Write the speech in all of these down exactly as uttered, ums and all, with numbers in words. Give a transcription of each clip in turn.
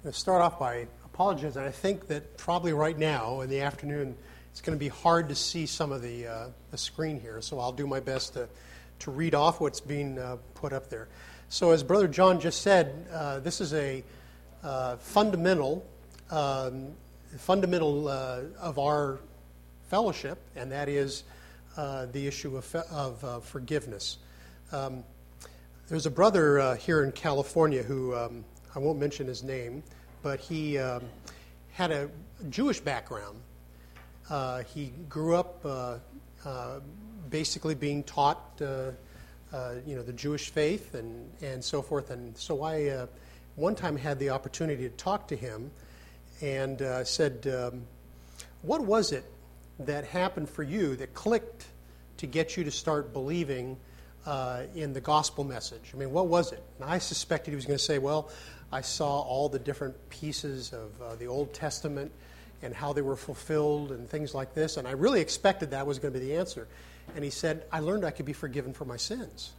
going to start off by apologizing. I think that probably right now in the afternoon it's going to be hard to see some of the uh, the screen here, so I'll do my best to, to read off what's being uh, put up there. So as Brother John just said, uh, this is a uh, fundamental um, fundamental uh, of our fellowship, and that is uh, the issue of, of uh, forgiveness. Um, there's a brother uh, here in California who, um, I won't mention his name, but he um, had a Jewish background. Uh, he grew up uh, uh, basically being taught, uh, uh, you know, the Jewish faith and, and so forth. And so I uh, one time had the opportunity to talk to him and uh, said, um, what was it that happened for you that clicked to get you to start believing uh, in the gospel message? I mean, what was it? And I suspected he was going to say, well, I saw all the different pieces of uh, the Old Testament and how they were fulfilled and things like this. And I really expected that was going to be the answer. And he said, I learned I could be forgiven for my sins.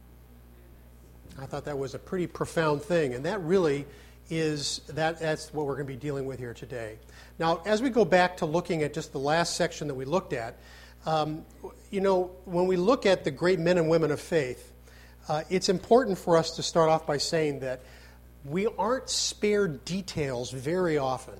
I thought that was a pretty profound thing. And that really is, that that's what we're going to be dealing with here today. Now, as we go back to looking at just the last section that we looked at, um, you know, when we look at the great men and women of faith, uh, it's important for us to start off by saying that we aren't spared details very often.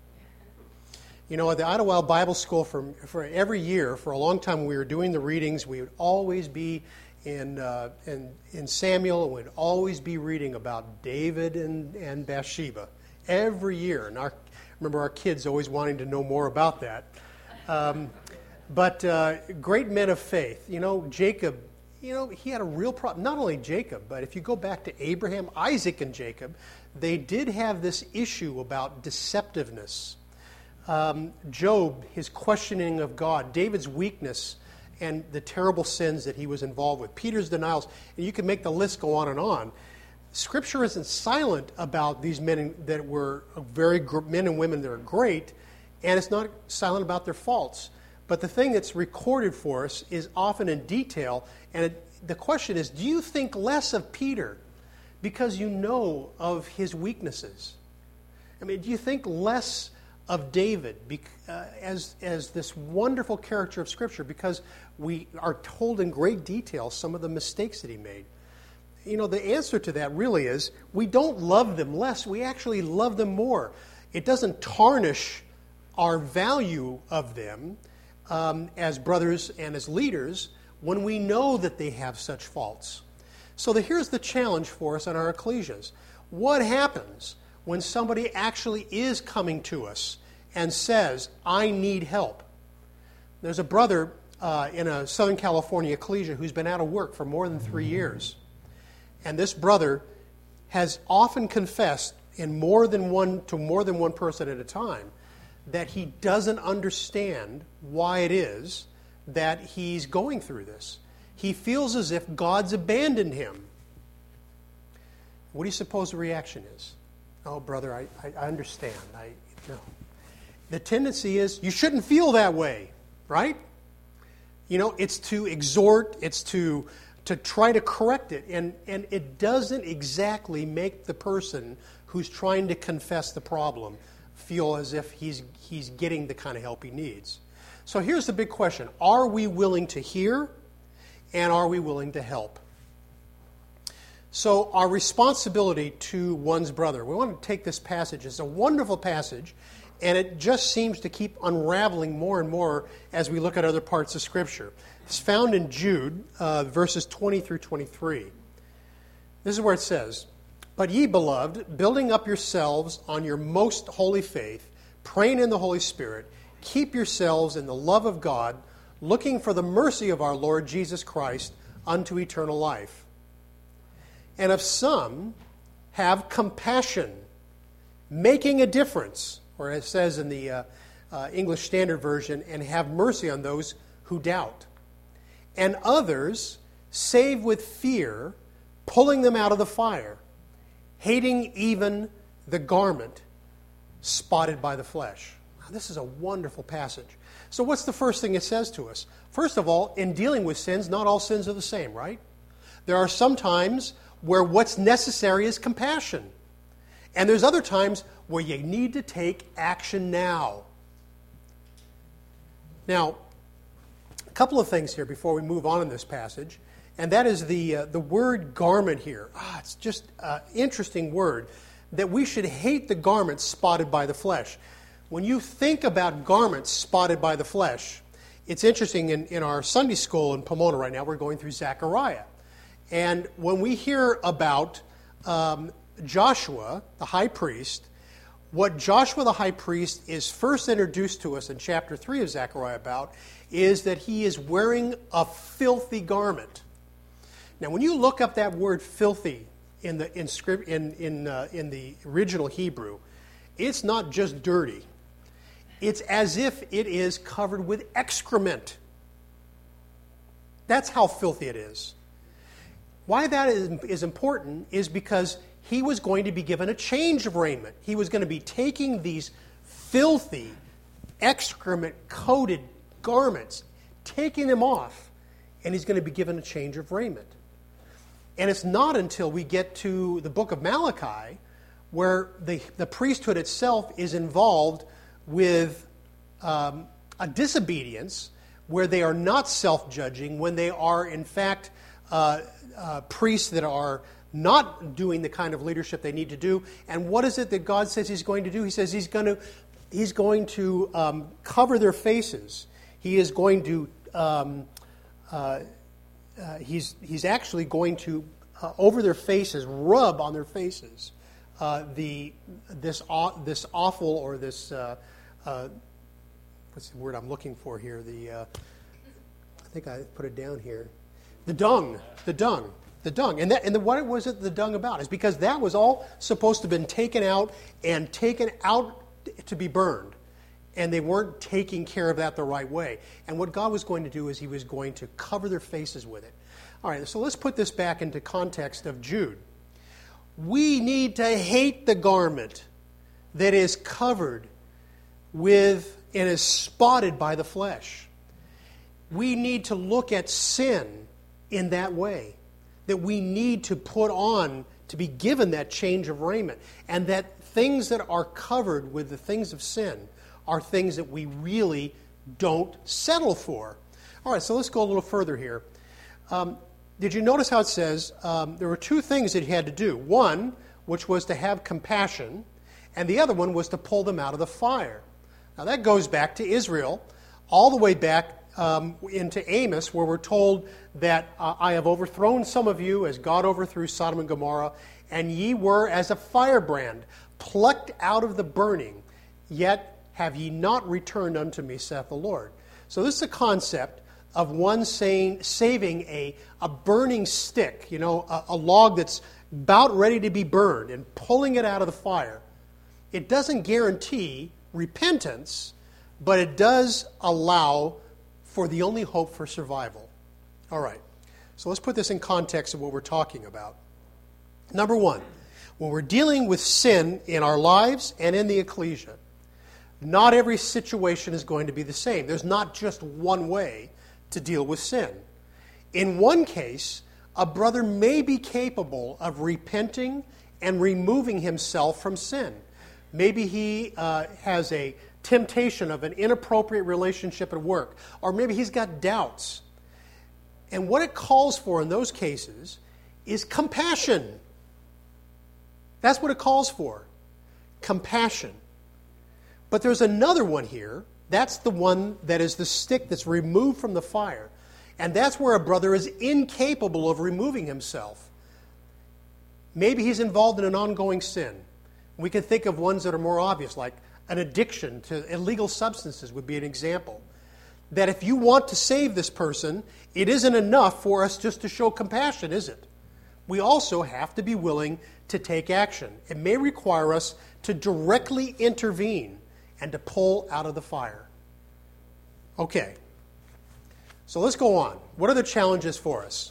You know, at the Idlewild Bible School, for, for every year, for a long time, when we were doing the readings, we would always be in uh, in, in Samuel, and we'd always be reading about David and, and Bathsheba every year. And our, remember our kids always wanting to know more about that. Um, but uh, great men of faith, you know, Jacob, you know, he had a real problem. Not only Jacob, but if you go back to Abraham, Isaac, and Jacob, they did have this issue about deceptiveness. Um, Job, his questioning of God, David's weakness, and the terrible sins that he was involved with, Peter's denials, and you can make the list go on and on. Scripture isn't silent about these men that were very gr- men and women that are great, and it's not silent about their faults. But the thing that's recorded for us is often in detail, and it, the question is, do you think less of Peter because you know of his weaknesses? I mean, do you think less of David uh, as as this wonderful character of Scripture because we are told in great detail some of the mistakes that he made? You know, the answer to that really is we don't love them less. We actually love them more. It doesn't tarnish our value of them um, as brothers and as leaders when we know that they have such faults. So the, here's the challenge for us in our ecclesias. What happens when somebody actually is coming to us and says, I need help? There's a brother uh, in a Southern California ecclesia who's been out of work for more than three years. And this brother has often confessed in more than one to more than one person at a time that he doesn't understand why it is that he's going through this. He feels as if God's abandoned him. What do you suppose the reaction is? Oh, brother, I, I understand. I no. The tendency is you shouldn't feel that way, right? You know, it's to exhort, it's to to try to correct it, and, and it doesn't exactly make the person who's trying to confess the problem feel as if he's he's getting the kind of help he needs. So here's the big question. Are we willing to hear, and are we willing to help? So our responsibility to one's brother. We want to take this passage. It's a wonderful passage, and it just seems to keep unraveling more and more as we look at other parts of Scripture. It's found in Jude, uh, verses twenty through twenty-three. This is where it says, But ye, beloved, building up yourselves on your most holy faith, praying in the Holy Spirit, keep yourselves in the love of God, looking for the mercy of our Lord Jesus Christ unto eternal life. And of some, have compassion, making a difference, or as it says in the uh, uh, English Standard Version, and have mercy on those who doubt. And others, save with fear, pulling them out of the fire, hating even the garment spotted by the flesh. Now, this is a wonderful passage. So what's the first thing it says to us? First of all, in dealing with sins, not all sins are the same, right? There are some times where what's necessary is compassion. And there's other times where you need to take action now. Now, a couple of things here before we move on in this passage, and that is the uh, the word garment here. Ah, it's just an interesting word, that we should hate the garments spotted by the flesh. When you think about garments spotted by the flesh, it's interesting, in, in our Sunday school in Pomona right now, we're going through Zechariah. And when we hear about um, Joshua, the high priest, what Joshua the high priest is first introduced to us in chapter three of Zechariah about is that he is wearing a filthy garment. Now, when you look up that word filthy in the in script, in in, uh, in the original Hebrew, it's not just dirty. It's as if it is covered with excrement. That's how filthy it is. Why that is, is important is because he was going to be given a change of raiment. He was going to be taking these filthy, excrement-coated garments, taking them off, and he's going to be given a change of raiment. And it's not until we get to the book of Malachi where the, the priesthood itself is involved with um, a disobedience, where they are not self-judging, when they are, in fact, uh, uh, priests that are not doing the kind of leadership they need to do. And what is it that God says he's going to do? He says he's going to, he's going to um, cover their faces. He is going to, um, uh, uh, he's, he's actually going to, uh, over their faces, rub on their faces uh, the this aw- this awful or this, uh, uh, what's the word I'm looking for here? The, uh, I think I put it down here. The dung, the dung. The dung. And that, and the, what was it the dung about? Is because that was all supposed to have been taken out and taken out to be burned. And they weren't taking care of that the right way. And what God was going to do is he was going to cover their faces with it. All right, so let's put this back into context of Jude. We need to hate the garment that is covered with and is spotted by the flesh. We need to look at sin in that way. That we need to put on to be given that change of raiment. And that things that are covered with the things of sin are things that we really don't settle for. All right, so let's go a little further here. Um, did you notice how it says um, there were two things that he had to do? One, which was to have compassion, and the other one was to pull them out of the fire. Now that goes back to Israel, all the way back Um, into Amos, where we're told that uh, I have overthrown some of you as God overthrew Sodom and Gomorrah, and ye were as a firebrand, plucked out of the burning, yet have ye not returned unto me, saith the Lord. So this is a concept of one saying, saving a, a burning stick, you know, a, a log that's about ready to be burned, and pulling it out of the fire. It doesn't guarantee repentance, but it does allow for the only hope for survival. All right, so let's put this in context of what we're talking about. Number one, when we're dealing with sin in our lives and in the ecclesia, not every situation is going to be the same. There's not just one way to deal with sin. In one case, a brother may be capable of repenting and removing himself from sin. Maybe he uh, has a temptation of an inappropriate relationship at work, or maybe he's got doubts. And what it calls for in those cases is compassion. That's what it calls for, compassion. But there's another one here. That's the one that is the stick that's removed from the fire. And that's where a brother is incapable of removing himself. Maybe he's involved in an ongoing sin. We can think of ones that are more obvious, like an addiction to illegal substances would be an example. That if you want to save this person, it isn't enough for us just to show compassion, is it? We also have to be willing to take action. It may require us to directly intervene and to pull out of the fire. Okay, so let's go on. What are the challenges for us?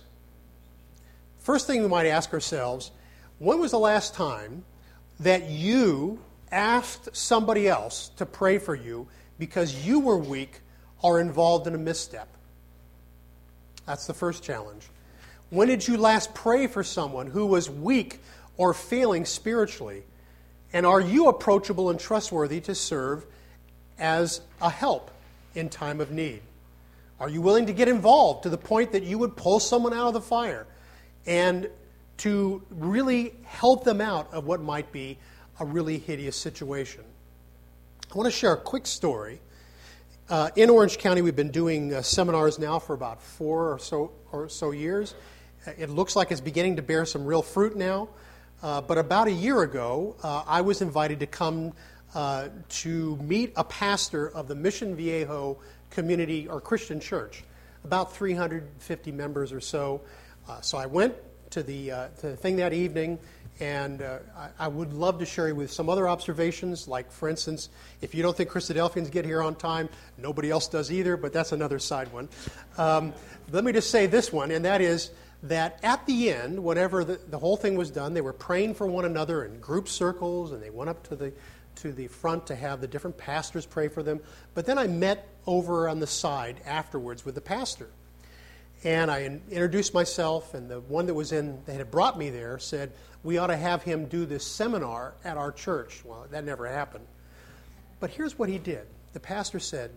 First thing we might ask ourselves, when was the last time that you asked somebody else to pray for you because you were weak or involved in a misstep? That's the first challenge. When did you last pray for someone who was weak or failing spiritually And are you approachable and trustworthy to serve as a help in time of need? Are you willing to get involved to the point that you would pull someone out of the fire and to really help them out of what might be a really hideous situation? I want to share a quick story. Uh, in Orange County, we've been doing uh, seminars now for about four or so or so years. It looks like it's beginning to bear some real fruit now. Uh, but about a year ago, uh, I was invited to come uh, to meet a pastor of the Mission Viejo Community or Christian Church, about three hundred fifty members or so. Uh, so I went to the, uh, to the thing that evening, and uh, I, I would love to share you with some other observations, like, for instance, if you don't think Christadelphians get here on time, nobody else does either, but that's another side one. Um, let me just say this one, and that is that at the end, whenever the, the whole thing was done, they were praying for one another in group circles, and they went up to the to the front to have the different pastors pray for them. But then I met over on the side afterwards with the pastor. And I in, introduced myself, and the one that was in, that had brought me there said, we ought to have him do this seminar at our church. Well, that never happened. But here's what he did. The pastor said,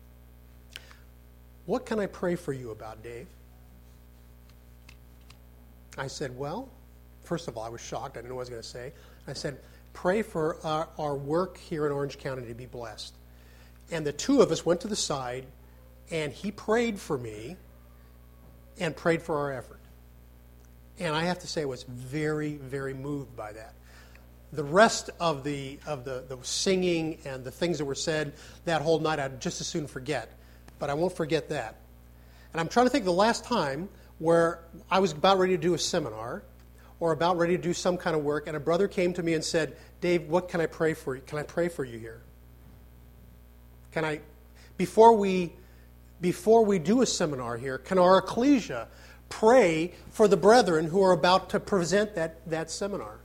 what can I pray for you about, Dave? I said, well, first of all, I was shocked. I didn't know what I was going to say. I said, pray for our, our work here in Orange County to be blessed. And the two of us went to the side, and he prayed for me and prayed for our effort. And I have to say I was very, very moved by that. The rest of the of the, the singing and the things that were said that whole night, I'd just as soon forget. But I won't forget that. And I'm trying to think of the last time where I was about ready to do a seminar or about ready to do some kind of work, and a brother came to me and said, Dave, what can I pray for you? Can I pray for you here? Can I, before we, before we do a seminar here, can our ecclesia pray for the brethren who are about to present that, that seminar?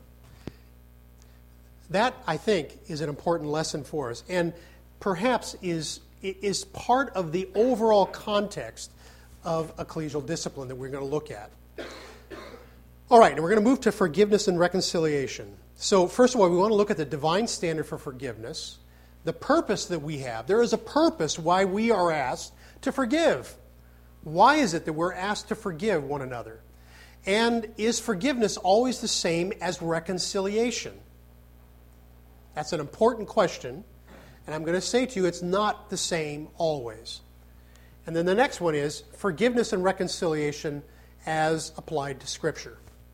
That, I think, is an important lesson for us, and perhaps is, is part of the overall context of ecclesial discipline that we're going to look at. All right, and we're going to move to forgiveness and reconciliation. So first of all, we want to look at the divine standard for forgiveness, the purpose that we have. There is a purpose why we are asked to forgive. Why is it that we're asked to forgive one another? And is forgiveness always the same as reconciliation? That's an important question, and I'm going to say to you it's not the same always. And then the next one is forgiveness and reconciliation as applied to Scripture.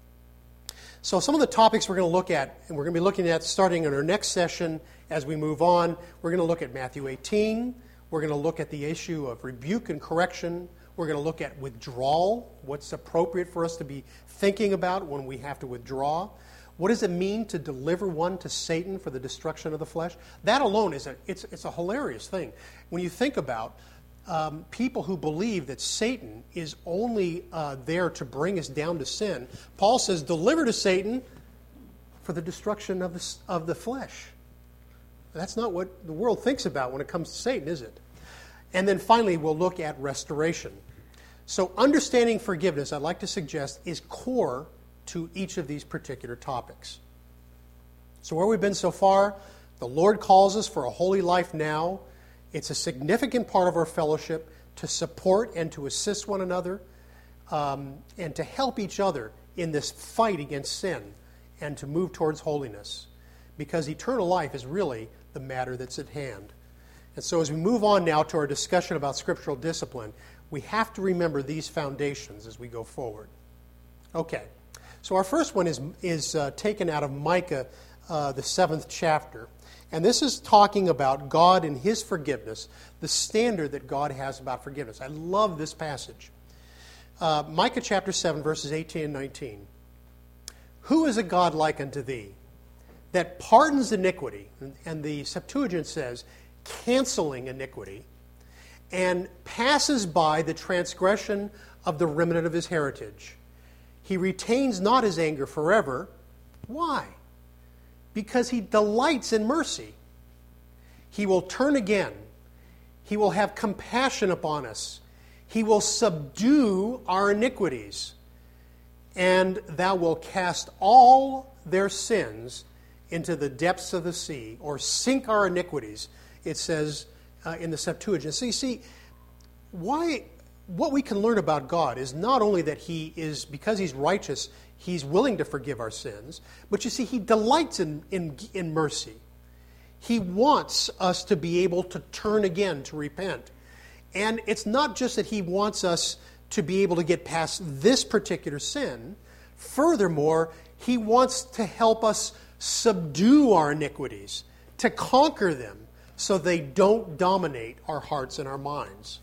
So some of the topics we're going to look at, and we're going to be looking at starting in our next session as we move on, we're going to look at Matthew eighteen. We're going to look at the issue of rebuke and correction. We're going to look at withdrawal, what's appropriate for us to be thinking about when we have to withdraw. What does it mean to deliver one to Satan for the destruction of the flesh? That alone is a, it's, it's a hilarious thing. When you think about Um, people who believe that Satan is only uh, there to bring us down to sin, Paul says, deliver to Satan for the destruction of the, of the flesh. That's not what the world thinks about when it comes to Satan, is it? And then finally, we'll look at restoration. So understanding forgiveness, I'd like to suggest, is core to each of these particular topics. So where we've been so far, the Lord calls us for a holy life now. It's a significant part of our fellowship to support and to assist one another um, and to help each other in this fight against sin and to move towards holiness, because eternal life is really the matter that's at hand. And so as we move on now to our discussion about scriptural discipline, we have to remember these foundations as we go forward. Okay, so our first one is, is uh, taken out of Micah, uh, the seventh chapter. And this is talking about God and His forgiveness, the standard that God has about forgiveness. I love this passage. Uh, Micah chapter seven, verses eighteen and nineteen. Who is a God like unto thee, that pardons iniquity, and the Septuagint says, canceling iniquity, and passes by the transgression of the remnant of his heritage? He retains not his anger forever. Why? Because he delights in mercy. He will turn again. He will have compassion upon us. He will subdue our iniquities. And thou wilt cast all their sins into the depths of the sea, or sink our iniquities, it says uh, in the Septuagint. So you see, why, what we can learn about God is not only that He is, because He's righteous, He's willing to forgive our sins, but you see, He delights in, in, in mercy. He wants us to be able to turn again, to repent. And it's not just that He wants us to be able to get past this particular sin. Furthermore, He wants to help us subdue our iniquities, to conquer them so they don't dominate our hearts and our minds.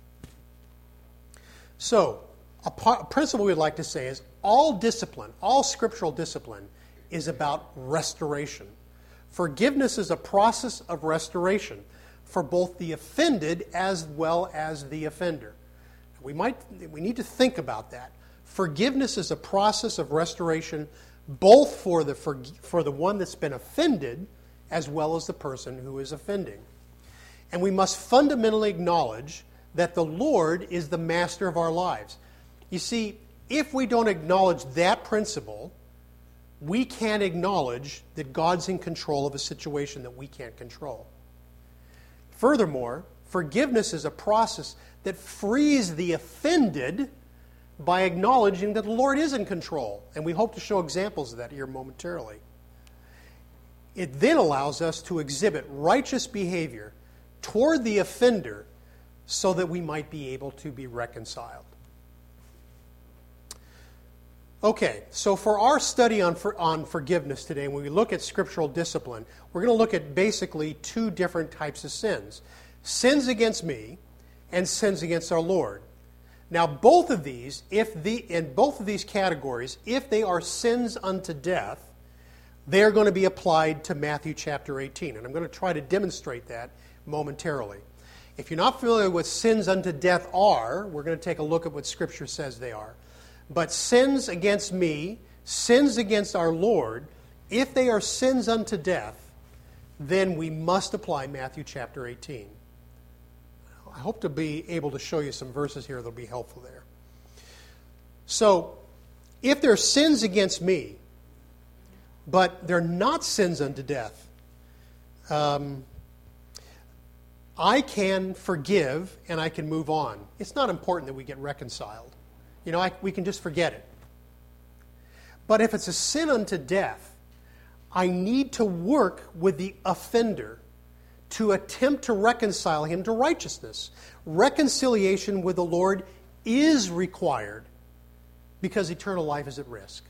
So, a, par- a principle we'd like to say is all discipline, all scriptural discipline, is about restoration. Forgiveness is a process of restoration for both the offended as well as the offender. We might, we need to think about that. Forgiveness is a process of restoration both for the for, for the one that's been offended as well as the person who is offending. And we must fundamentally acknowledge that the Lord is the master of our lives. You see, if we don't acknowledge that principle, we can't acknowledge that God's in control of a situation that we can't control. Furthermore, forgiveness is a process that frees the offended by acknowledging that the Lord is in control. And we hope to show examples of that here momentarily. It then allows us to exhibit righteous behavior toward the offender so that we might be able to be reconciled. Okay, so for our study on, for, on forgiveness today, when we look at scriptural discipline, we're going to look at basically two different types of sins. Sins against me and sins against our Lord. Now, both of these, if the in both of these categories, if they are sins unto death, they are going to be applied to Matthew chapter eighteen. And I'm going to try to demonstrate that momentarily. If you're not familiar with what sins unto death are, we're going to take a look at what Scripture says they are. But sins against me, sins against our Lord, if they are sins unto death, then we must apply Matthew chapter eighteen. I hope to be able to show you some verses here that will be helpful there. So, if they're sins against me, but they're not sins unto death, um, I can forgive and I can move on. It's not important that we get reconciled. You know, I, we can just forget it. But if it's a sin unto death, I need to work with the offender to attempt to reconcile him to righteousness. Reconciliation with the Lord is required because eternal life is at risk.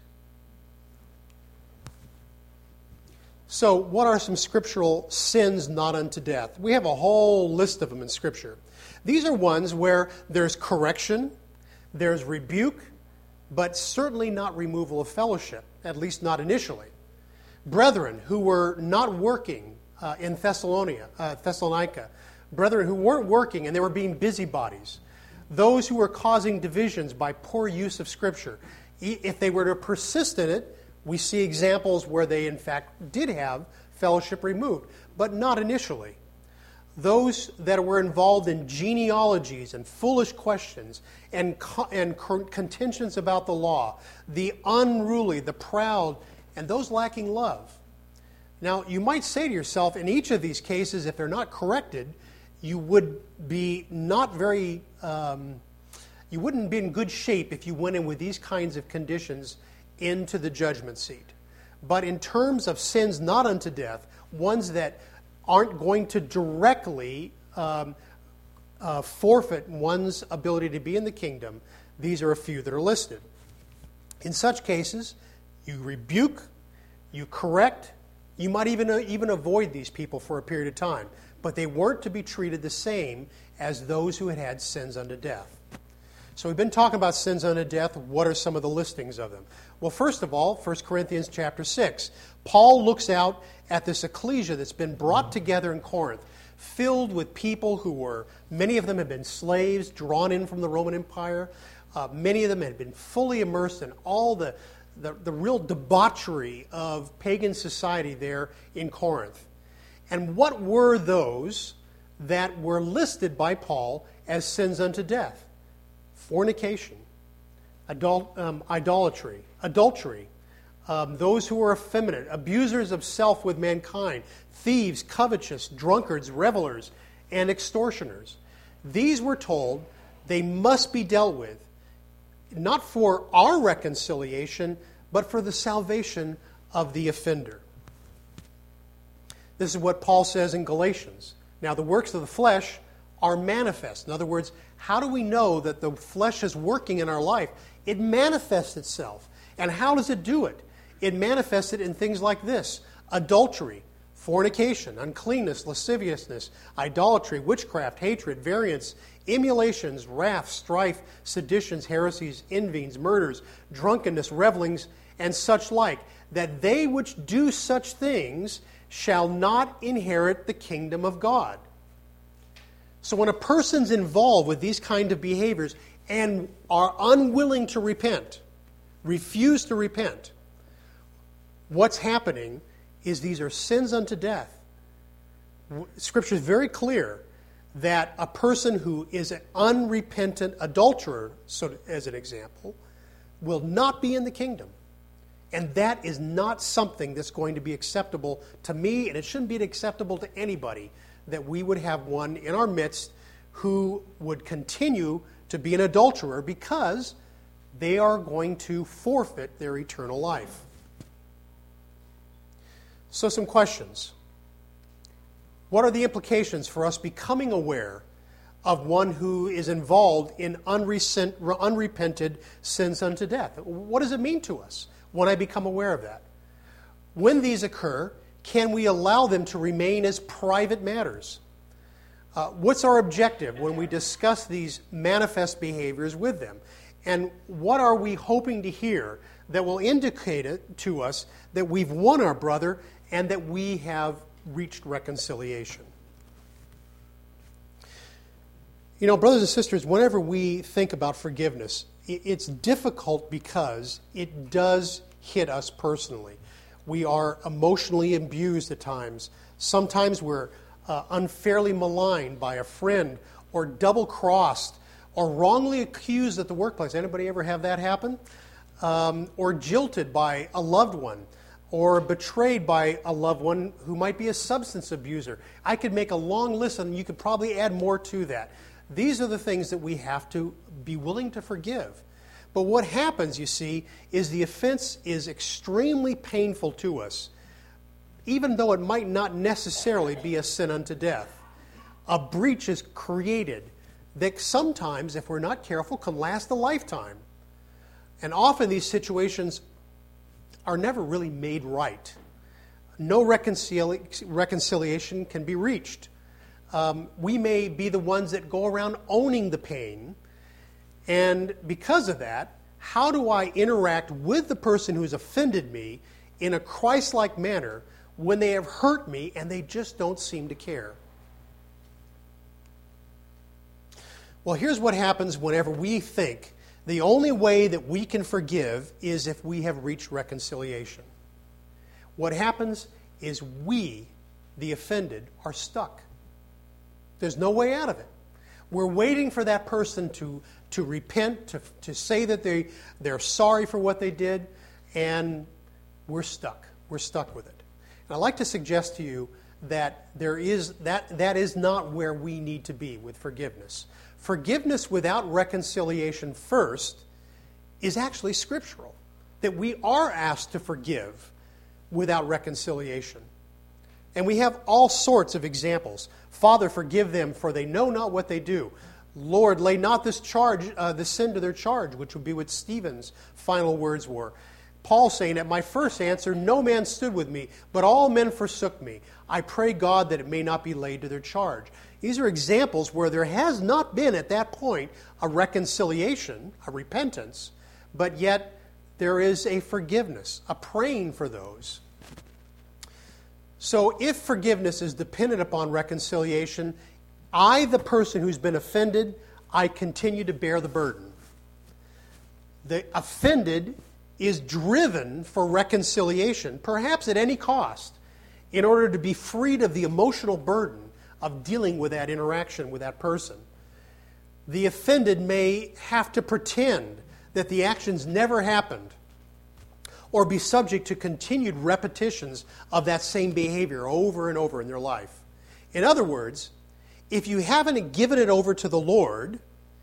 So, what are some scriptural sins not unto death? We have a whole list of them in Scripture. These are ones where there's correction, there's rebuke, but certainly not removal of fellowship, at least not initially. Brethren who were not working uh, in Thessalonica, uh, Thessalonica, brethren who weren't working and they were being busybodies, those who were causing divisions by poor use of Scripture. If they were to persist in it, we see examples where they, in fact, did have fellowship removed, but not initially. Those that were involved in genealogies and foolish questions and, co- and co- contentions about the law, the unruly, the proud, and those lacking love. Now, you might say to yourself, in each of these cases, if they're not corrected, you would be not very, um, you wouldn't be in good shape if you went in with these kinds of conditions into the judgment seat. But in terms of sins not unto death, ones that aren't going to directly um, uh, forfeit one's ability to be in the kingdom, these are a few that are listed. In such cases, you rebuke, you correct, you might even, uh, even avoid these people for a period of time, but they weren't to be treated the same as those who had had sins unto death. So we've been talking about sins unto death. What are some of the listings of them? Well, first of all, First Corinthians chapter six. Paul looks out at this ecclesia that's been brought together in Corinth, filled with people who were, many of them had been slaves drawn in from the Roman Empire. Uh, many of them had been fully immersed in all the, the, the real debauchery of pagan society there in Corinth. And what were those that were listed by Paul as sins unto death? Fornication, adult, um, idolatry, adultery, um, those who are effeminate, abusers of self with mankind, thieves, covetous, drunkards, revelers, and extortioners. These were told they must be dealt with, not for our reconciliation, but for the salvation of the offender. This is what Paul says in Galatians. Now, the works of the flesh are manifest. In other words, how do we know that the flesh is working in our life? It manifests itself. And how does it do it? It manifests it in things like this: adultery, fornication, uncleanness, lasciviousness, idolatry, witchcraft, hatred, variance, emulations, wrath, strife, seditions, heresies, envyings, murders, drunkenness, revelings, and such like, that they which do such things shall not inherit the kingdom of God. So when a person's involved with these kind of behaviors and are unwilling to repent, refuse to repent, what's happening is these are sins unto death. Scripture is very clear that a person who is an unrepentant adulterer, so as an example, will not be in the kingdom. And that is not something that's going to be acceptable to me, and it shouldn't be acceptable to anybody, that we would have one in our midst who would continue to be an adulterer because they are going to forfeit their eternal life. So some questions. What are the implications for us becoming aware of one who is involved in unrecent, unrepented sins unto death? What does it mean to us when I become aware of that? When these occur, can we allow them to remain as private matters? Uh, what's our objective when we discuss these manifest behaviors with them? And what are we hoping to hear that will indicate it to us that we've won our brother and that we have reached reconciliation? You know, brothers and sisters, whenever we think about forgiveness, it's difficult because it does hit us personally. We are emotionally abused at times. Sometimes we're uh, unfairly maligned by a friend, or double-crossed, or wrongly accused at the workplace. Anybody ever have that happen? Um, or jilted by a loved one, or betrayed by a loved one who might be a substance abuser. I could make a long list, and you could probably add more to that. These are the things that we have to be willing to forgive. But what happens, you see, is the offense is extremely painful to us, even though it might not necessarily be a sin unto death. A breach is created that sometimes, if we're not careful, can last a lifetime. And often these situations are never really made right. No reconcili- reconciliation can be reached. Um, we may be the ones that go around owning the pain, and because of that, how do I interact with the person who's offended me in a Christ-like manner when they have hurt me and they just don't seem to care? Well, here's what happens whenever we think the only way that we can forgive is if we have reached reconciliation. What happens is we, the offended, are stuck. There's no way out of it. We're waiting for that person to, to repent, to, to say that they, they're sorry for what they did, and we're stuck. We're stuck with it. And I'd like to suggest to you that there is that that is not where we need to be with forgiveness. Forgiveness without reconciliation first is actually scriptural, that we are asked to forgive without reconciliation. And we have all sorts of examples. Father, forgive them, for they know not what they do. Lord, lay not this charge, uh, this sin to their charge, which would be what Stephen's final words were. Paul saying, at my first answer, no man stood with me, but all men forsook me. I pray God that it may not be laid to their charge. These are examples where there has not been at that point a reconciliation, a repentance, but yet there is a forgiveness, a praying for those. So if forgiveness is dependent upon reconciliation, I, the person who's been offended, I continue to bear the burden. The offended is driven for reconciliation, perhaps at any cost, in order to be freed of the emotional burden of dealing with that interaction with that person. The offended may have to pretend that the actions never happened, or be subject to continued repetitions of that same behavior over and over in their life. In other words, if you haven't given it over to the Lord,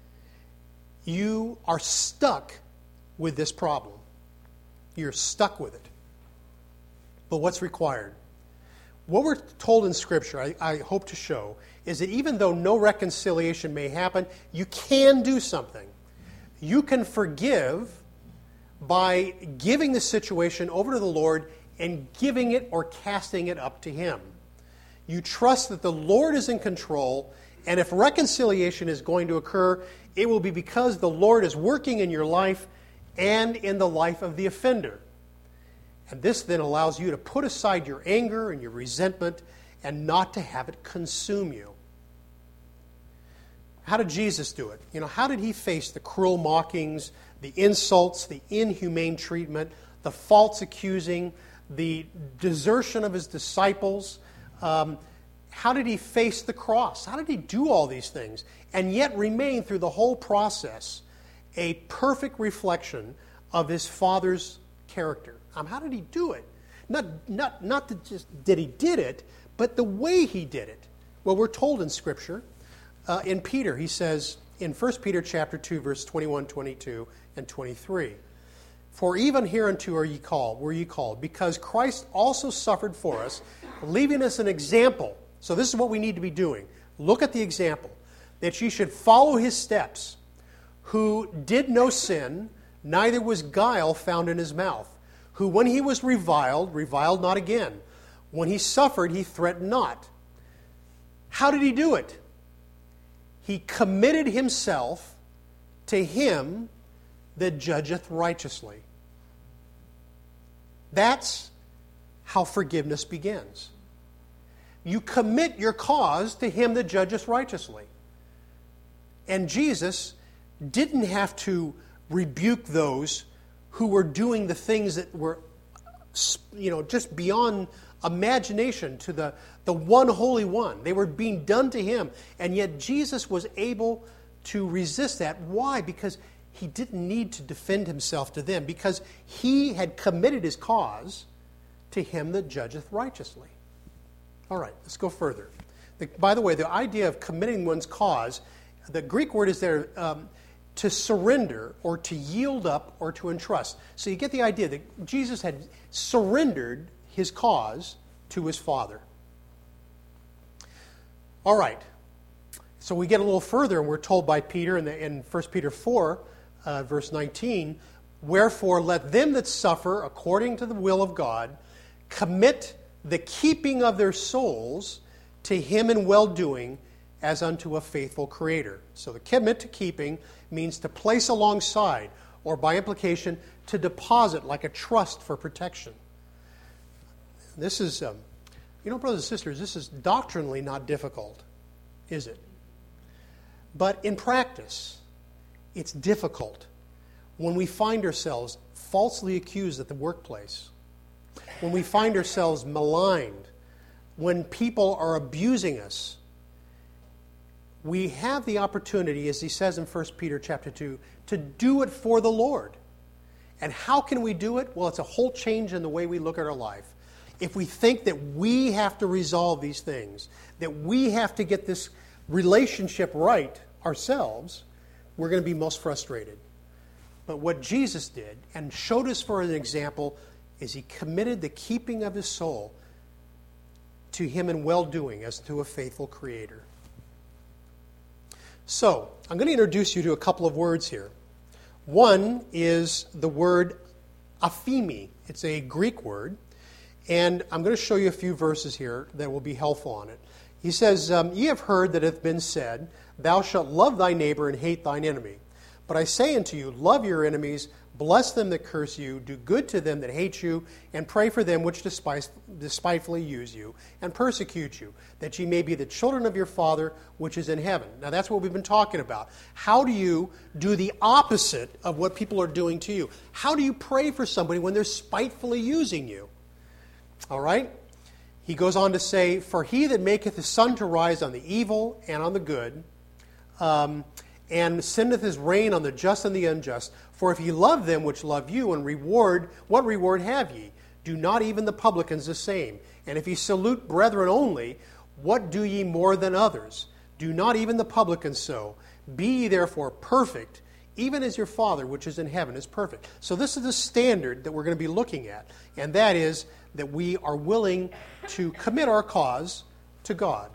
you are stuck with this problem. You're stuck with it. But what's required? What we're told in Scripture, I, I hope to show, is that even though no reconciliation may happen, you can do something. You can forgive by giving the situation over to the Lord and giving it or casting it up to Him. You trust that the Lord is in control, and if reconciliation is going to occur, it will be because the Lord is working in your life and in the life of the offender. And this then allows you to put aside your anger and your resentment and not to have it consume you. How did Jesus do it? You know, how did He face the cruel mockings, the insults, the inhumane treatment, the false accusing, the desertion of His disciples? Um, how did He face the cross? How did He do all these things and yet remain through the whole process a perfect reflection of His Father's character? Um, how did He do it? Not, not, not that just that He did it, but the way He did it. Well, we're told in Scripture, uh, in Peter, he says in First Peter chapter two, verse twenty-one, twenty-two, and twenty-three, "For even hereunto are ye called, were ye called, because Christ also suffered for us, leaving us an example." So this is what we need to be doing. Look at the example. "That ye should follow His steps, who did no sin, neither was guile found in His mouth. Who when He was reviled, reviled not again. When He suffered, He threatened not." How did He do it? He committed Himself to Him that judgeth righteously. That's how forgiveness begins. You commit your cause to Him that judgeth righteously. And Jesus didn't have to rebuke those who were doing the things that were, you know, just beyond imagination to the, the one Holy One. They were being done to Him. And yet Jesus was able to resist that. Why? Because He didn't need to defend Himself to them. Because He had committed His cause to Him that judgeth righteously. All right, let's go further. The, by the way, the idea of committing one's cause, the Greek word is there, um, to surrender or to yield up or to entrust. So you get the idea that Jesus had surrendered His cause to His Father. All right. So we get a little further, and we're told by Peter in, the, in First Peter four, uh, verse nineteen, "Wherefore let them that suffer according to the will of God commit the keeping of their souls to Him in well-doing as unto a faithful Creator." So the commit to keeping means to place alongside, or by implication, to deposit like a trust for protection. This is, um, you know, brothers and sisters, this is doctrinally not difficult, is it? But in practice, it's difficult when we find ourselves falsely accused at the workplace, when we find ourselves maligned, when people are abusing us. We have the opportunity, as he says in First Peter chapter two, to do it for the Lord. And how can we do it? Well, it's a whole change in the way we look at our life. If we think that we have to resolve these things, that we have to get this relationship right ourselves, we're going to be most frustrated. But what Jesus did, and showed us for an example, is He committed the keeping of His soul to Him in well-doing as to a faithful Creator. So, I'm going to introduce you to a couple of words here. One is the word aphemi. It's a Greek word. And I'm going to show you a few verses here that will be helpful on it. He says, um, "Ye have heard that it hath been said, Thou shalt love thy neighbor and hate thine enemy. But I say unto you, love your enemies, bless them that curse you, do good to them that hate you, and pray for them which despise, despitefully use you, and persecute you, that ye may be the children of your Father which is in heaven." Now that's what we've been talking about. How do you do the opposite of what people are doing to you? How do you pray for somebody when they're spitefully using you? All right? He goes on to say, "For he that maketh the sun to rise on the evil and on the good, um, and sendeth his rain on the just and the unjust. For if ye love them which love you, and reward, what reward have ye? Do not even the publicans the same? And if ye salute brethren only, what do ye more than others? Do not even the publicans so? Be ye therefore perfect, even as your Father which is in heaven is perfect. So this is the standard that we're going to be looking at, and that is that we are willing to commit our cause to God.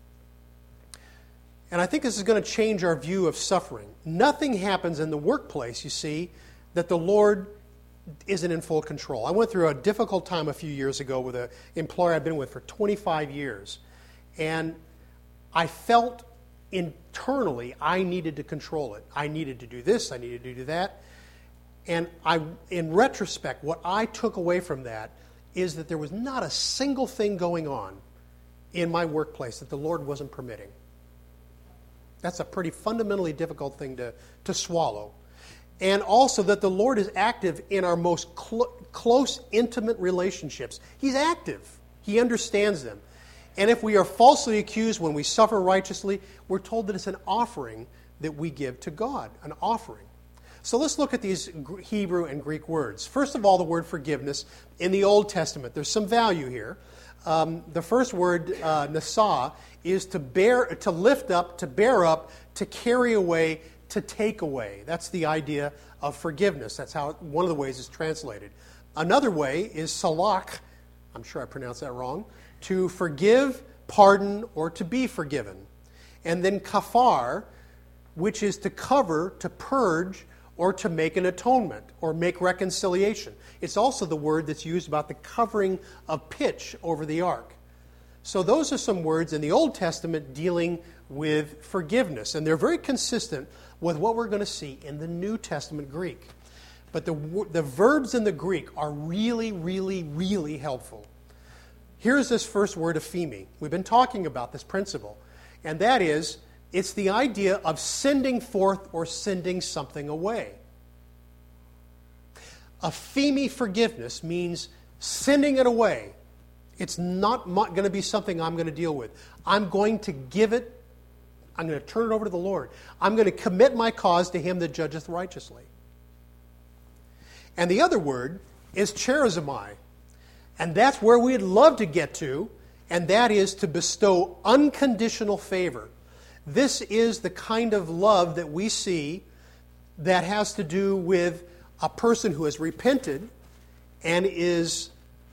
And I think this is going to change our view of suffering. Nothing happens in the workplace, you see, that the Lord isn't in full control. I went through a difficult time a few years ago with an employer I've been with for twenty-five years. And I felt internally I needed to control it. I needed to do this, I needed to do that. And I, in retrospect, what I took away from that is that there was not a single thing going on in my workplace that the Lord wasn't permitting. That's a pretty fundamentally difficult thing to, to swallow. And also that the Lord is active in our most cl- close, intimate relationships. He's active. He understands them. And if we are falsely accused when we suffer righteously, we're told that it's an offering that we give to God, an offering. So let's look at these Hebrew and Greek words. First of all, the word forgiveness in the Old Testament. There's some value here. Um, the first word, uh, nasa, is to bear, to lift up, to bear up, to carry away, to take away. That's the idea of forgiveness. That's how one of the ways it's translated. Another way is salak, I'm sure I pronounced that wrong, to forgive, pardon, or to be forgiven. And then kafar, which is to cover, to purge, or to make an atonement, or make reconciliation. It's also the word that's used about the covering of pitch over the ark. So those are some words in the Old Testament dealing with forgiveness, and they're very consistent with what we're going to see in the New Testament Greek. But the, the verbs in the Greek are really, really, really helpful. Here's this first word, ephemi. We've been talking about this principle, and that is, it's the idea of sending forth or sending something away. Ephemi forgiveness means sending it away. It's not going to be something I'm going to deal with. I'm going to give it, I'm going to turn it over to the Lord. I'm going to commit my cause to Him that judgeth righteously. And the other word is charizomai. And that's where we'd love to get to, and that is to bestow unconditional favor. This is the kind of love that we see that has to do with a person who has repented and is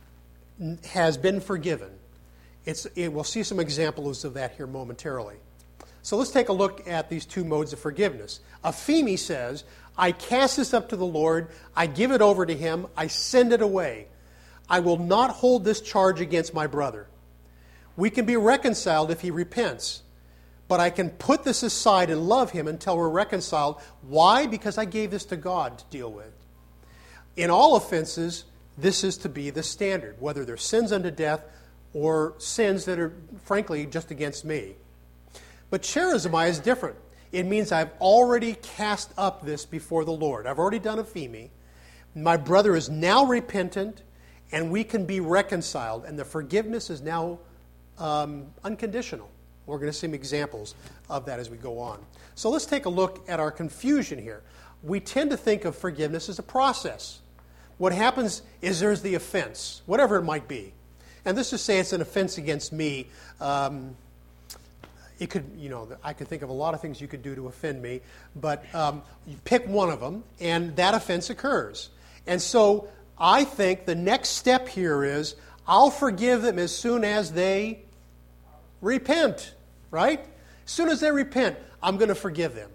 has been forgiven. It's, it, we'll see some examples of that here momentarily. So let's take a look at these two modes of forgiveness. Ephemi says, I cast this up to the Lord, I give it over to Him, I send it away. I will not hold this charge against my brother. We can be reconciled if he repents, but I can put this aside and love him until we're reconciled. Why? Because I gave this to God to deal with. In all offenses, this is to be the standard, whether they're sins unto death or sins that are, frankly, just against me. But charizomai is different. It means I've already cast up this before the Lord. I've already done ephemi. My brother is now repentant, and we can be reconciled, and the forgiveness is now um, unconditional. We're going to see some examples of that as we go on. So let's take a look at our confusion here. We tend to think of forgiveness as a process. What happens is there's the offense, whatever it might be. And let's just say it's an offense against me. Um, it could, you know, I could think of a lot of things you could do to offend me, but um, you pick one of them, and that offense occurs. And so I think the next step here is I'll forgive them as soon as they repent, right? As soon as they repent, I'm going to forgive them.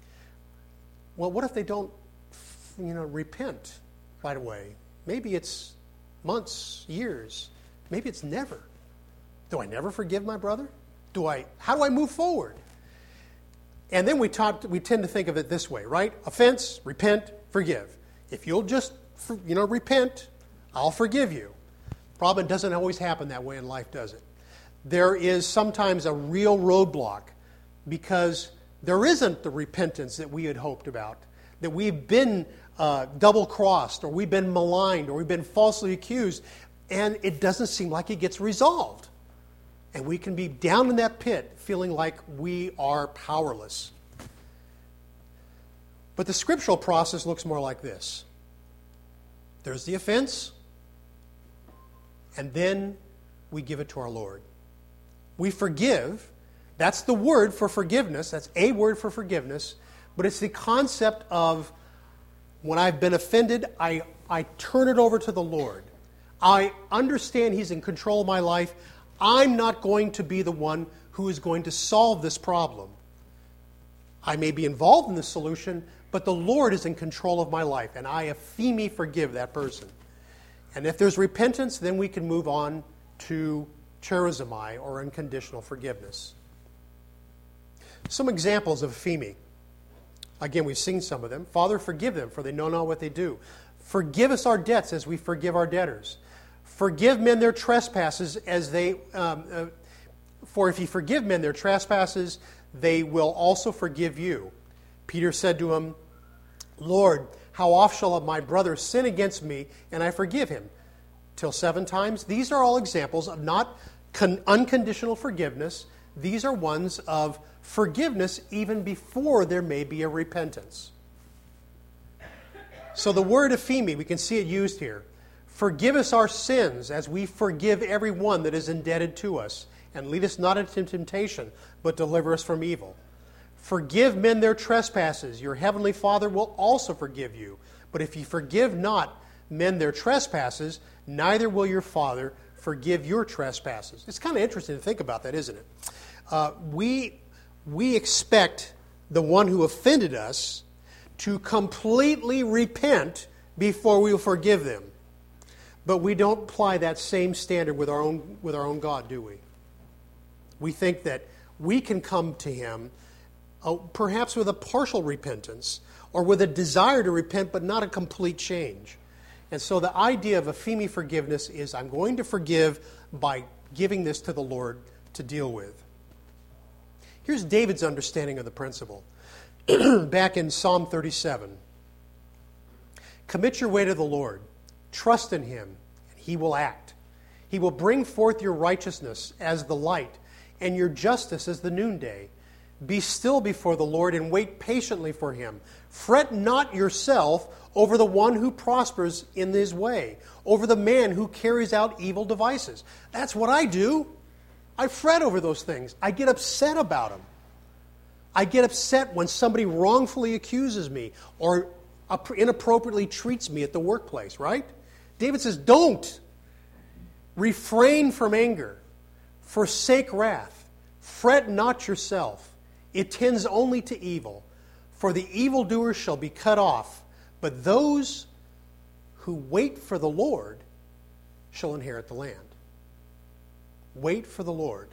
Well, what if they don't, you know, repent right away? Maybe it's months, years. Maybe it's never. Do I never forgive my brother? Do I? How do I move forward? And then we talk, we tend to think of it this way, right? Offense, repent, forgive. If you'll just, you know, repent, I'll forgive you. Problem doesn't always happen that way in life, does it? There is sometimes a real roadblock because there isn't the repentance that we had hoped about, that we've been uh, double-crossed, or we've been maligned, or we've been falsely accused, and it doesn't seem like it gets resolved. And we can be down in that pit feeling like we are powerless. But the scriptural process looks more like this. There's the offense, and then we give it to our Lord. We forgive. That's the word for forgiveness. That's a word for forgiveness. But it's the concept of when I've been offended, I, I turn it over to the Lord. I understand He's in control of my life. I'm not going to be the one who is going to solve this problem. I may be involved in the solution, but the Lord is in control of my life, and I ephemi forgive that person. And if there's repentance, then we can move on to charizomai, or unconditional forgiveness. Some examples of ephemi. Again, we've seen some of them. Father, forgive them, for they know not what they do. Forgive us our debts as we forgive our debtors. Forgive men their trespasses as they... Um, uh, for if you forgive men their trespasses, they will also forgive you. Peter said to him, Lord, how oft shall my brother sin against me, and I forgive him? Till seven times? These are all examples of not con- unconditional forgiveness. These are ones of forgiveness even before there may be a repentance. So the word ephemi, we can see it used here. Forgive us our sins as we forgive everyone that is indebted to us. And lead us not into temptation, but deliver us from evil. Forgive men their trespasses. Your heavenly Father will also forgive you. But if you forgive not men their trespasses, neither will your Father forgive your trespasses. It's kind of interesting to think about that, isn't it? Uh, we, we expect the one who offended us to completely repent before we will forgive them. But we don't apply that same standard with our own, with our own God, do we? We think that we can come to Him uh, perhaps with a partial repentance or with a desire to repent but not a complete change. And so the idea of ephemi forgiveness is I'm going to forgive by giving this to the Lord to deal with. Here's David's understanding of the principle. Back in Psalm thirty-seven. Commit your way to the Lord. Trust in Him, and He will act. He will bring forth your righteousness as the light, and your justice as the noonday. Be still before the Lord and wait patiently for Him. Fret not yourself over the one who prospers in his way, over the man who carries out evil devices. That's what I do. I fret over those things. I get upset about them. I get upset when somebody wrongfully accuses me or inappropriately treats me at the workplace, right? David says, don't. Refrain from anger. Forsake wrath. Fret not yourself. It tends only to evil. For the evildoer shall be cut off, but those who wait for the Lord shall inherit the land. Wait for the Lord.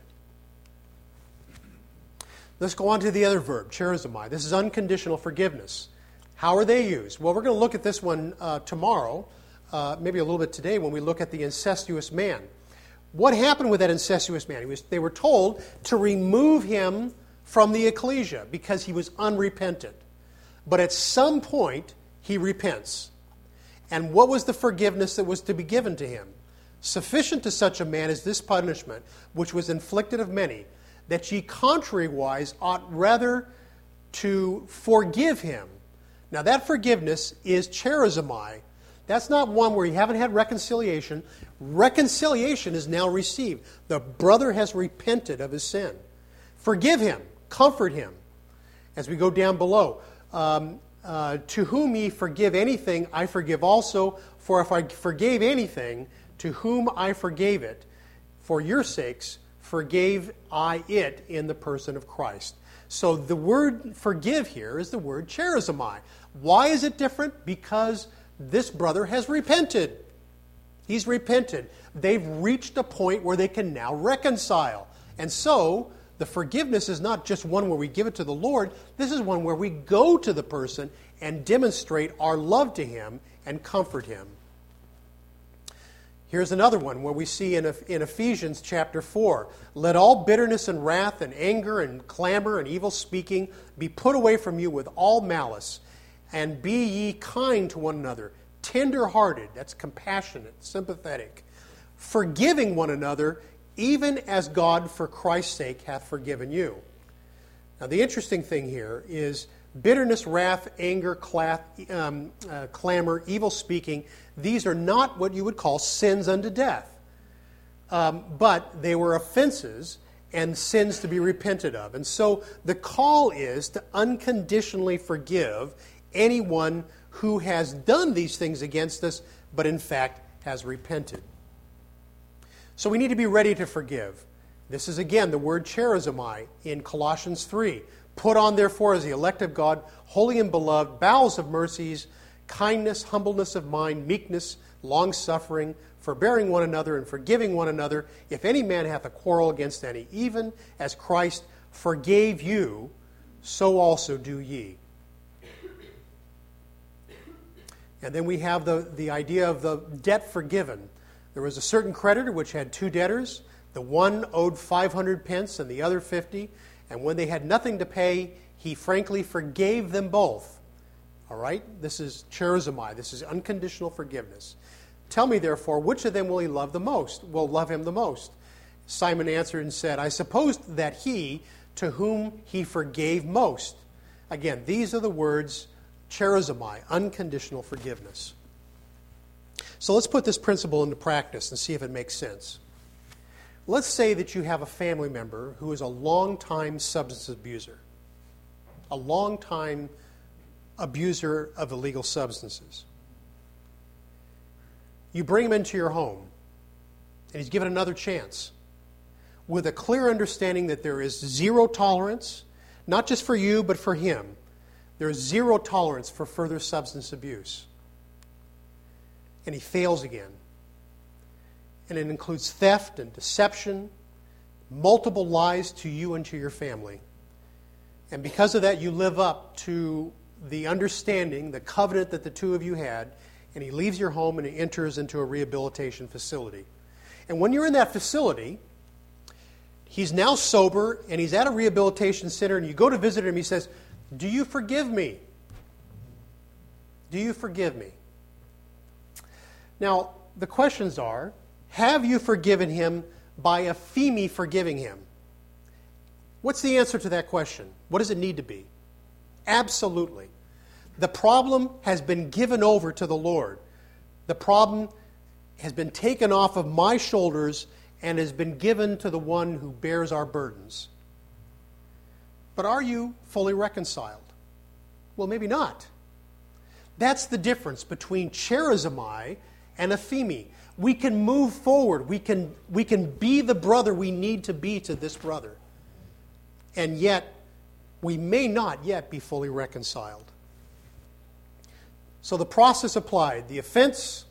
Let's go on to the other verb, charizomai. This is unconditional forgiveness. How are they used? Well, we're going to look at this one uh, tomorrow, uh, maybe a little bit today when we look at the incestuous man. What happened with that incestuous man? He was, they were told to remove him from the ecclesia because he was unrepentant. But at some point, he repents. And what was the forgiveness that was to be given to him? Sufficient to such a man is this punishment, which was inflicted of many, that ye contrariwise ought rather to forgive him. Now that forgiveness is charizomai. That's not one where you haven't had reconciliation. Reconciliation is now received. The brother has repented of his sin. Forgive him. Comfort him. As we go down below, um, uh, to whom ye forgive anything, I forgive also. For if I forgave anything, to whom I forgave it, for your sakes, forgave I it in the person of Christ. So the word forgive here is the word charizomai. Why is it different? Because this brother has repented. He's repented. They've reached a point where they can now reconcile. And so the forgiveness is not just one where we give it to the Lord. This is one where we go to the person and demonstrate our love to him and comfort him. Here's another one where we see in, in Ephesians chapter four, let all bitterness and wrath and anger and clamor and evil speaking be put away from you with all malice, and be ye kind to one another, tender-hearted, that's compassionate, sympathetic, forgiving one another, even as God for Christ's sake hath forgiven you. Now the interesting thing here is Bitterness, wrath, anger, clath, um, uh, clamor, evil speaking, these are not what you would call sins unto death. Um, but they were offenses and sins to be repented of. And so the call is to unconditionally forgive anyone who has done these things against us, but in fact has repented. So we need to be ready to forgive. This is again the word charizomai in Colossians three. Put on therefore as the elect of God, holy and beloved, bowels of mercies, kindness, humbleness of mind, meekness, long-suffering, forbearing one another and forgiving one another, if any man hath a quarrel against any, even as Christ forgave you, so also do ye. And then we have the, the idea of the debt forgiven. There was a certain creditor which had two debtors. The one owed five hundred pence and the other fifty. And when they had nothing to pay, he frankly forgave them both. All right? This is charizomai. This is unconditional forgiveness. Tell me, therefore, which of them will he love the most? Will love him the most? Simon answered and said, I supposed that he to whom he forgave most. Again, these are the words charizomai, unconditional forgiveness. So let's put this principle into practice and see if it makes sense. Let's say that you have a family member who is a long-time substance abuser, a long-time abuser of illegal substances. You bring him into your home, and he's given another chance with a clear understanding that there is zero tolerance, not just for you, but for him. There is zero tolerance for further substance abuse. And he fails again. And it includes theft and deception, multiple lies to you and to your family. And because of that, you live up to the understanding, the covenant that the two of you had, and he leaves your home and he enters into a rehabilitation facility. And when you're in that facility, he's now sober and he's at a rehabilitation center, and you go to visit him, he says, do you forgive me? Do you forgive me? Now, the questions are, have you forgiven him by a pheme forgiving him? What's the answer to that question? What does it need to be? Absolutely. The problem has been given over to the Lord. The problem has been taken off of my shoulders and has been given to the one who bears our burdens. But are you fully reconciled? Well, maybe not. That's the difference between charizomai and a pheme. We can move forward. We can, we can be the brother we need to be to this brother. And yet, we may not yet be fully reconciled. So the process applied, the offense,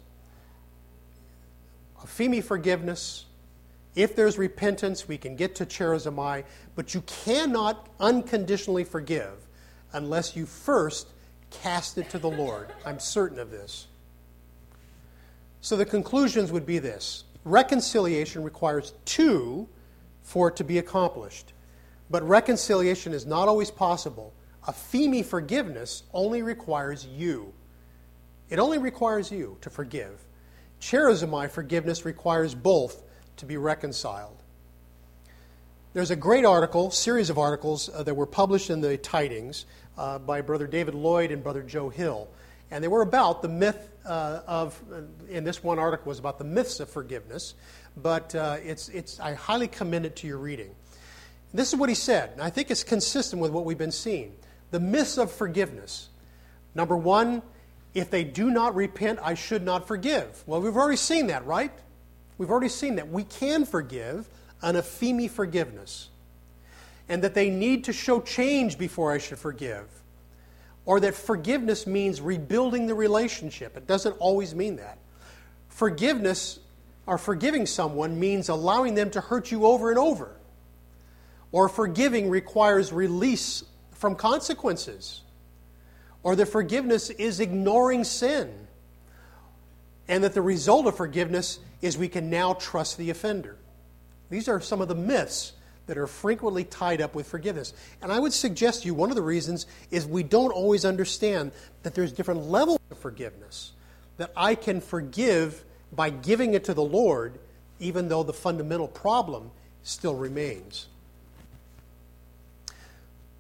a pheme forgiveness. If there's repentance, we can get to charizomai, but you cannot unconditionally forgive unless you first cast it to the Lord. I'm certain of this. So the conclusions would be this. Reconciliation requires two for it to be accomplished. But reconciliation is not always possible. A pheme forgiveness only requires you. It only requires you to forgive. Charizomai forgiveness requires both to be reconciled. There's a great article, series of articles uh, that were published in the Tidings uh, by Brother David Lloyd and Brother Joe Hill. And they were about the myth uh, of, uh, in this one article was about the myths of forgiveness, but uh, it's, it's, I highly commend it to your reading. This is what he said, and I think it's consistent with what we've been seeing. The myths of forgiveness. Number one, if they do not repent, I should not forgive. Well, we've already seen that, right? We've already seen that. We can forgive an a pheme forgiveness. And that they need to show change before I should forgive. Or that forgiveness means rebuilding the relationship. It doesn't always mean that. Forgiveness, or forgiving someone, means allowing them to hurt you over and over. Or forgiving requires release from consequences. Or that forgiveness is ignoring sin. And that the result of forgiveness is we can now trust the offender. These are some of the myths that are frequently tied up with forgiveness. And I would suggest to you one of the reasons is we don't always understand that there's different levels of forgiveness. That I can forgive by giving it to the Lord, even though the fundamental problem still remains.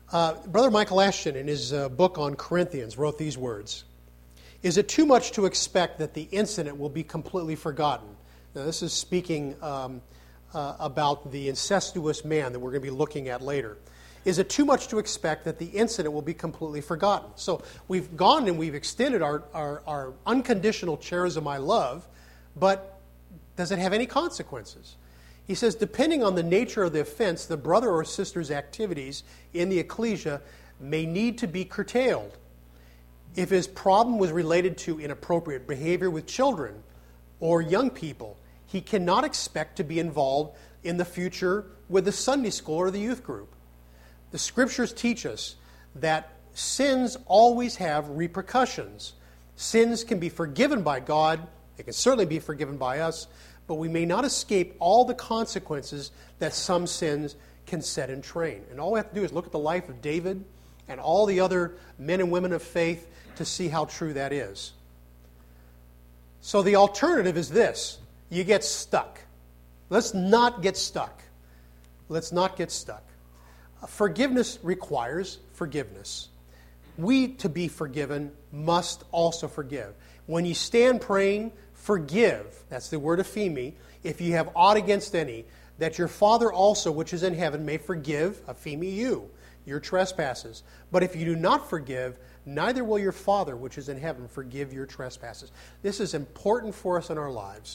Uh, Brother Michael Ashton, in his uh, book on Corinthians, wrote these words. Is it too much to expect that the incident will be completely forgotten? Now, this is speaking um, uh, about the incestuous man that we're going to be looking at later. Is it too much to expect that the incident will be completely forgotten? So we've gone and we've extended our, our, our unconditional charizomai love, but does it have any consequences? He says, depending on the nature of the offense, the brother or sister's activities in the ecclesia may need to be curtailed. If his problem was related to inappropriate behavior with children or young people, he cannot expect to be involved in the future with the Sunday school or the youth group. The Scriptures teach us that sins always have repercussions. Sins can be forgiven by God. They can certainly be forgiven by us, but we may not escape all the consequences that some sins can set in train. And all we have to do is look at the life of David and all the other men and women of faith to see how true that is. So the alternative is this. You get stuck. Let's not get stuck. Let's not get stuck. Forgiveness requires forgiveness. We, to be forgiven, must also forgive. When you stand praying, forgive. That's the word ephemi. If you have aught against any, that your Father also, which is in heaven, may forgive, ephemi you, your trespasses. But if you do not forgive, neither will your Father, which is in heaven, forgive your trespasses. This is important for us in our lives.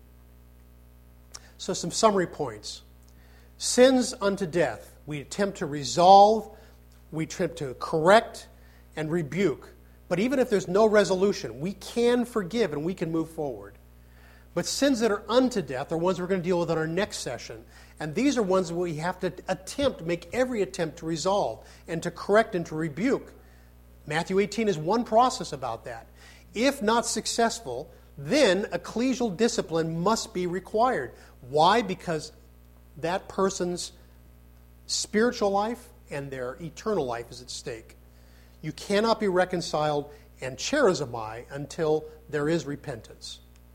So some summary points. Sins unto death. We attempt to resolve, we attempt to correct and rebuke. But even if there's no resolution, we can forgive and we can move forward. But sins that are unto death are ones we're going to deal with in our next session. And these are ones we have to attempt, make every attempt to resolve and to correct and to rebuke. Matthew eighteen is one process about that. If not successful, then ecclesial discipline must be required. Why? Because that person's spiritual life and their eternal life is at stake. You cannot be reconciled and charizomai until there is repentance.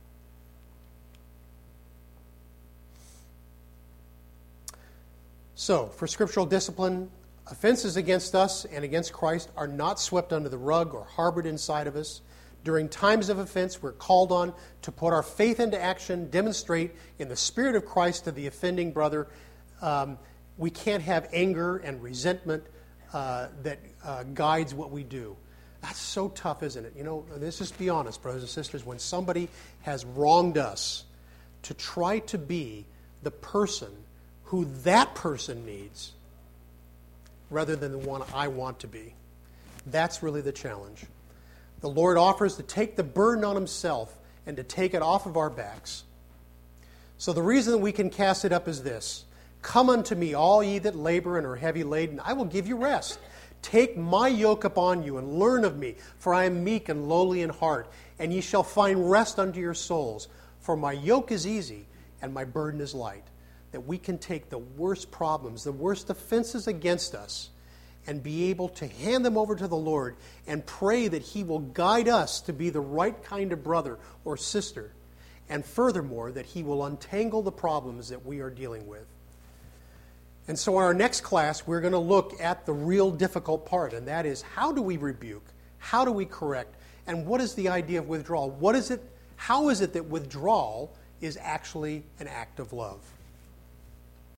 So, for scriptural discipline, offenses against us and against Christ are not swept under the rug or harbored inside of us. During times of offense, we're called on to put our faith into action, demonstrate in the Spirit of Christ to the offending brother. Um, we can't have anger and resentment uh, that uh, guides what we do. That's so tough, isn't it? You know, let's just be honest, brothers and sisters. When somebody has wronged us, to try to be the person who that person needs rather than the one I want to be. That's really the challenge. The Lord offers to take the burden on himself and to take it off of our backs. So the reason that we can cast it up is this. Come unto me, all ye that labor and are heavy laden, I will give you rest. Take my yoke upon you and learn of me, for I am meek and lowly in heart, and ye shall find rest unto your souls. For my yoke is easy and my burden is light. That we can take the worst problems, the worst offenses against us, and be able to hand them over to the Lord and pray that he will guide us to be the right kind of brother or sister. And furthermore, that he will untangle the problems that we are dealing with. And so in our next class, we're going to look at the real difficult part, and that is, how do we rebuke? How do we correct? And what is the idea of withdrawal? What is it? How is it that withdrawal is actually an act of love?